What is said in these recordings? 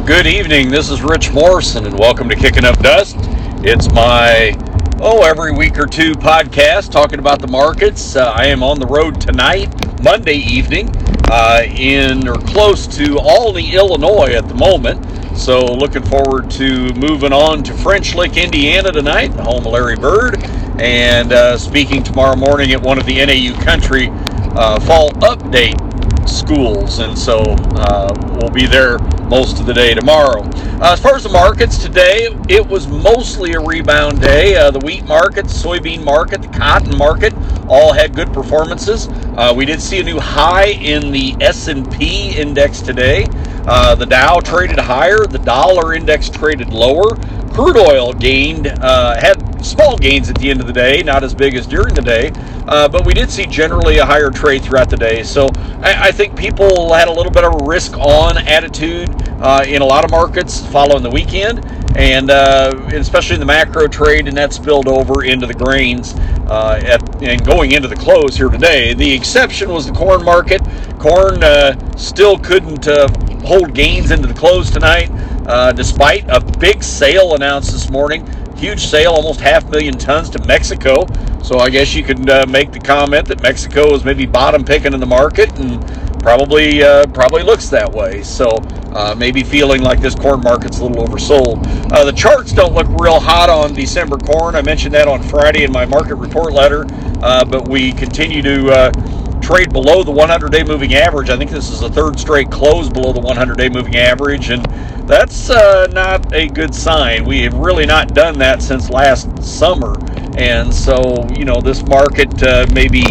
Good evening, this is Rich Morrison, and welcome to Kicking Up Dust. It's my, every week or two podcast talking about the markets. I am on the road tonight, Monday evening, in or close to Albany, Illinois at the moment. So looking forward to moving on to French Lick, Indiana tonight, the home of Larry Bird, and speaking tomorrow morning at one of the NAU Country Fall Update schools, and so we'll be there most of the day tomorrow. As far as the markets today, it was mostly a rebound day. The wheat market, the soybean market, the cotton market all had good performances. We did see a new high in the S&P index today. The Dow traded higher, the dollar index traded lower. Crude oil had small gains at the end of the day, not as big as during the day, but we did see generally a higher trade throughout the day. So I think people had a little bit of a risk-on attitude in a lot of markets following the weekend, and especially in the macro trade, and that spilled over into the grains and going into the close here today. The exception was the corn market. Corn still couldn't hold gains into the close tonight, despite a big sale announced this morning. Huge sale, almost 500,000 tons to Mexico. So I guess you could make the comment that Mexico is maybe bottom picking in the market, and probably looks that way. So maybe feeling like this corn market's a little oversold. The charts don't look real hot on December corn. I mentioned that on Friday in my market report letter, but we continue to trade below the 100-day moving average. I think this is the third straight close below the 100-day moving average, and that's not a good sign. We have really not done that since last summer, and so this market maybe,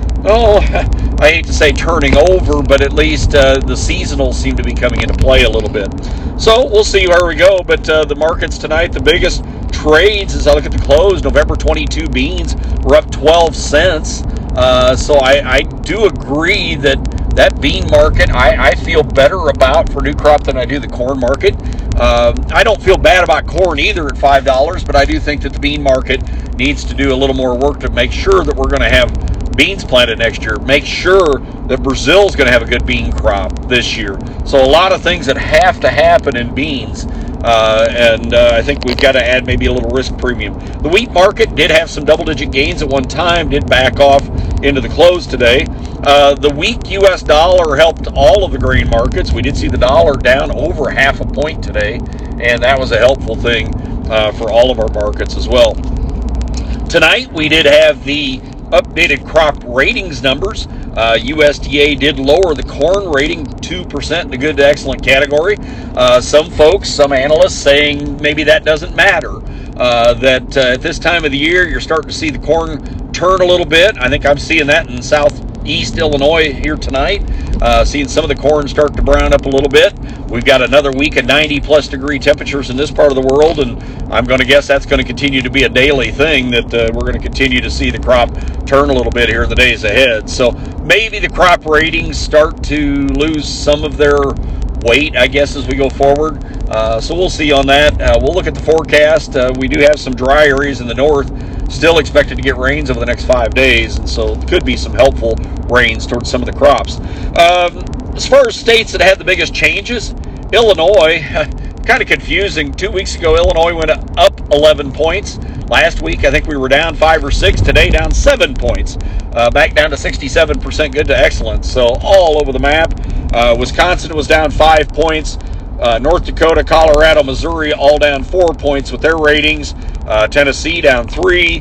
I hate to say turning over, but at least the seasonals seem to be coming into play a little bit. So we'll see where we go, but the markets tonight, the biggest trades as I look at the close, November 22 beans were up 12 cents. So I do agree that bean market I feel better about for new crop than I do the corn market. I don't feel bad about corn either at $5, but I do think that the bean market needs to do a little more work to make sure that we're going to have beans planted next year. Make sure that Brazil's going to have a good bean crop this year. So a lot of things that have to happen in beans. And I think we've got to add maybe a little risk premium. The wheat market did have some double-digit gains at one time, did back off into the close today. The weak U.S. dollar helped all of the grain markets. We did see the dollar down over 0.5 point today, and that was a helpful thing for all of our markets as well. Tonight, we did have the updated crop ratings numbers. USDA did lower the corn rating 2% in the good to excellent category. Some folks, some analysts saying maybe that doesn't matter. That at this time of the year, you're starting to see the corn turn a little bit. I think I'm seeing that in southeast Illinois here tonight. Seeing some of the corn start to brown up a little bit. We've got another week of 90-plus degree temperatures in this part of the world, and I'm going to guess that's going to continue to be a daily thing, that we're going to continue to see the crop turn a little bit here in the days ahead. So maybe the crop ratings start to lose some of their weight, I guess, as we go forward. So we'll see on that. We'll look at the forecast. We do have some dry areas in the north, still expected to get rains over the next 5 days, and so it could be some helpful rains towards some of the crops. As far as states that had the biggest changes, Illinois, kind of confusing. 2 weeks ago, Illinois went up 11 points. Last week, I think we were down 5 or 6. Today, down 7 points. Back down to 67% good to excellent. So all over the map. Wisconsin was down 5 points. North Dakota, Colorado, Missouri, all down 4 points with their ratings. Tennessee down 3.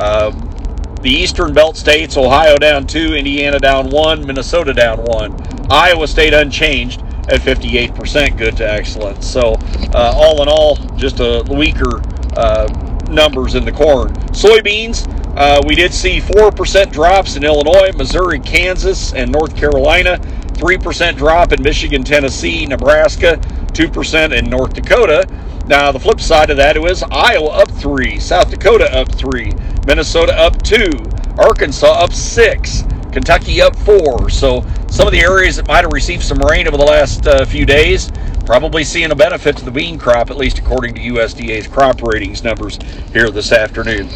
The Eastern Belt states, Ohio down 2, Indiana down 1, Minnesota down 1. Iowa stayed unchanged at 58% good to excellent. So all in all, just a weaker numbers in the corn. Soybeans, we did see 4% drops in Illinois, Missouri, Kansas, and North Carolina. 3% drop in Michigan, Tennessee, Nebraska. 2% in North Dakota. Now, the flip side of that was Iowa up 3, South Dakota up 3, Minnesota up 2, Arkansas up 6, Kentucky up 4. So some of the areas that might have received some rain over the last few days probably seeing a benefit to the bean crop, at least according to USDA's crop ratings numbers here this afternoon.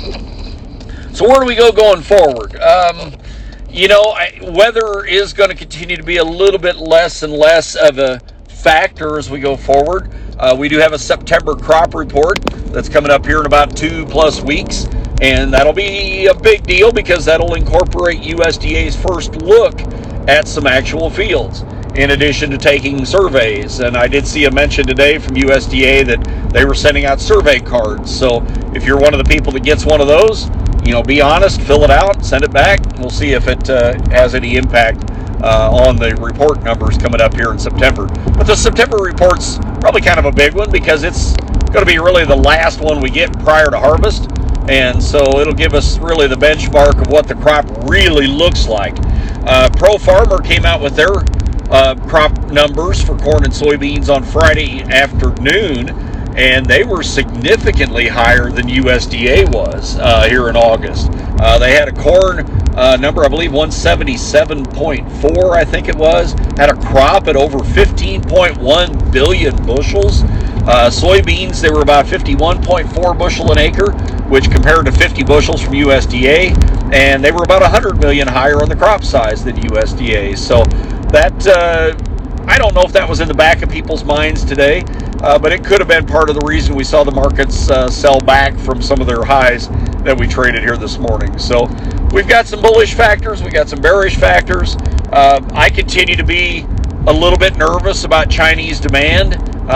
So where do we go going forward? Weather is going to continue to be a little bit less and less of a factor as we go forward. We do have a September crop report that's coming up here in about 2+ weeks, and that'll be a big deal because that'll incorporate USDA's first look at some actual fields, in addition to taking surveys. And I did see a mention today from USDA that they were sending out survey cards. So if you're one of the people that gets one of those, be honest, fill it out, send it back. We'll see if it has any impact on the report numbers coming up here in September. But the September report's probably kind of a big one because it's going to be really the last one we get prior to harvest. And so it'll give us really the benchmark of what the crop really looks like. Pro Farmer came out with their crop numbers for corn and soybeans on Friday afternoon, and they were significantly higher than USDA was here in August. They had a corn number, I believe 177.4, I think it was, had a crop at over 15.1 billion bushels. Soybeans, they were about 51.4 bushel an acre, which compared to 50 bushels from USDA, and they were about 100 million higher on the crop size than USDA. So that, I don't know if that was in the back of people's minds today, but it could have been part of the reason we saw the markets sell back from some of their highs that we traded here this morning. So we've got some bullish factors, we got some bearish factors. I continue to be a little bit nervous about Chinese demand.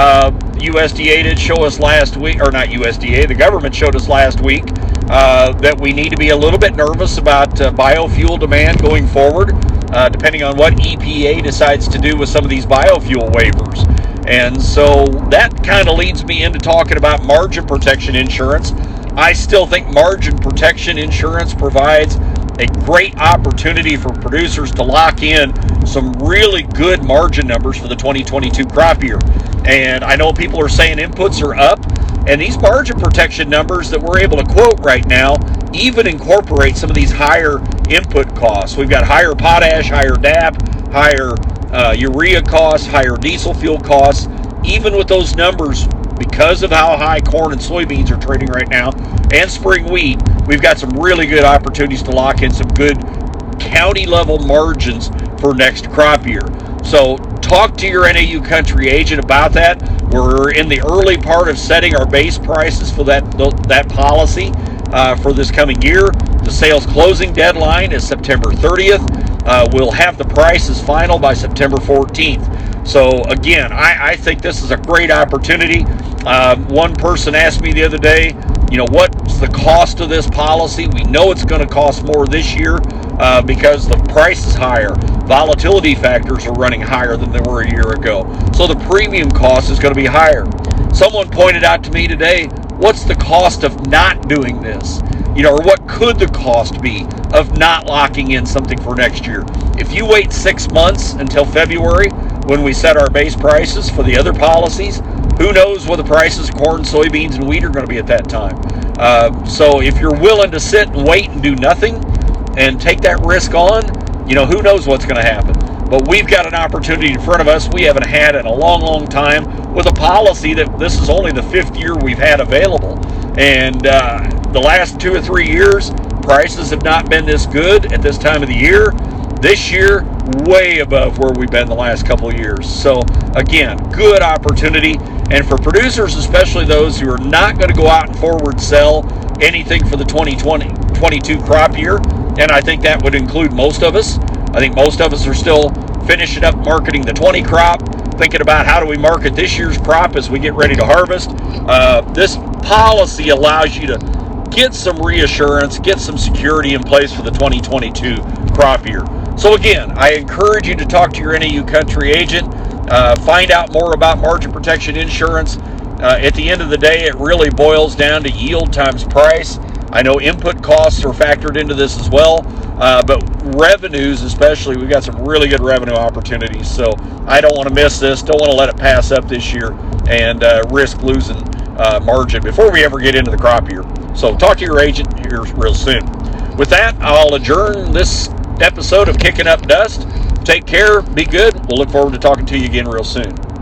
USDA did show us last week, or not USDA, the government showed us last week that we need to be a little bit nervous about biofuel demand going forward, depending on what EPA decides to do with some of these biofuel waivers. And so that kind of leads me into talking about margin protection insurance. I still think margin protection insurance provides a great opportunity for producers to lock in some really good margin numbers for the 2022 crop year. And I know people are saying inputs are up, and these margin protection numbers that we're able to quote right now even incorporate some of these higher input costs. We've got higher potash, higher DAP, higher urea costs, higher diesel fuel costs. Even with those numbers, because of how high corn and soybeans are trading right now, and spring wheat, we've got some really good opportunities to lock in some good county level margins for next crop year. So talk to your NAU country agent about that. We're in the early part of setting our base prices for that policy for this coming year. The sales closing deadline is September 30th. We'll have the prices final by September 14th. So again, I think this is a great opportunity. One person asked me the other day, what's the cost of this policy? We know it's going to cost more this year because the price is higher. Volatility factors are running higher than they were a year ago. So the premium cost is going to be higher. Someone pointed out to me today, what's the cost of not doing this? Or what could the cost be of not locking in something for next year? If you wait 6 months until February when we set our base prices for the other policies, who knows what the prices of corn, soybeans, and wheat are going to be at that time. So if you're willing to sit and wait and do nothing and take that risk on, who knows what's going to happen. But we've got an opportunity in front of us we haven't had in a long, long time with a policy that this is only the 5th year we've had available. And the last 2 or 3 years, prices have not been this good at this time of the year. This year, way above where we've been the last couple of years. So again, good opportunity. And for producers, especially those who are not going to go out and forward sell anything for the 2022 crop year, and I think that would include most of us. I think most of us are still finishing up marketing the 20 crop, thinking about how do we market this year's crop as we get ready to harvest. This policy allows you to get some reassurance, get some security in place for the 2022 crop year. So again, I encourage you to talk to your NAU country agent, find out more about margin protection insurance. At the end of the day, it really boils down to yield times price. I know input costs are factored into this as well, but revenues especially, we've got some really good revenue opportunities. So I don't want to miss this, don't want to let it pass up this year and risk losing margin before we ever get into the crop year. So talk to your agent here real soon. With that, I'll adjourn this episode of Kicking Up Dust. Take care, be good. We'll look forward to talking to you again real soon.